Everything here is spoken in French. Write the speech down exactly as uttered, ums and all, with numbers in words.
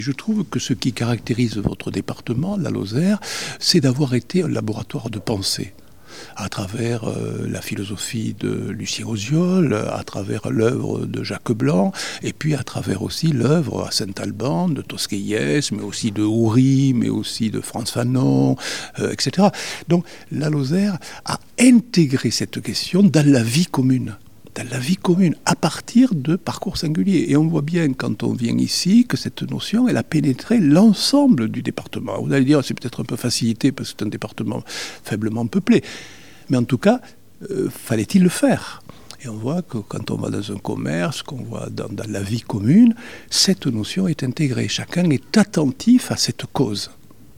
Je trouve que ce qui caractérise votre département, la Lozère, c'est d'avoir été un laboratoire de pensée. À travers euh, la philosophie de Lucien Oziol, à travers l'œuvre de Jacques Blanc, et puis à travers aussi l'œuvre à Saint-Alban de Tosquelles, mais aussi de Houry, mais aussi de Frantz Fanon, euh, et cetera. Donc la Lozère a intégré cette question dans la vie commune. dans la vie commune, à partir de parcours singuliers. Et on voit bien, quand on vient ici, que cette notion, elle a pénétré l'ensemble du département. Vous allez dire, c'est peut-être un peu facilité, parce que c'est un département faiblement peuplé. Mais en tout cas, euh, fallait-il le faire ? Et on voit que quand on va dans un commerce, qu'on voit dans, dans la vie commune, cette notion est intégrée. Chacun est attentif à cette cause.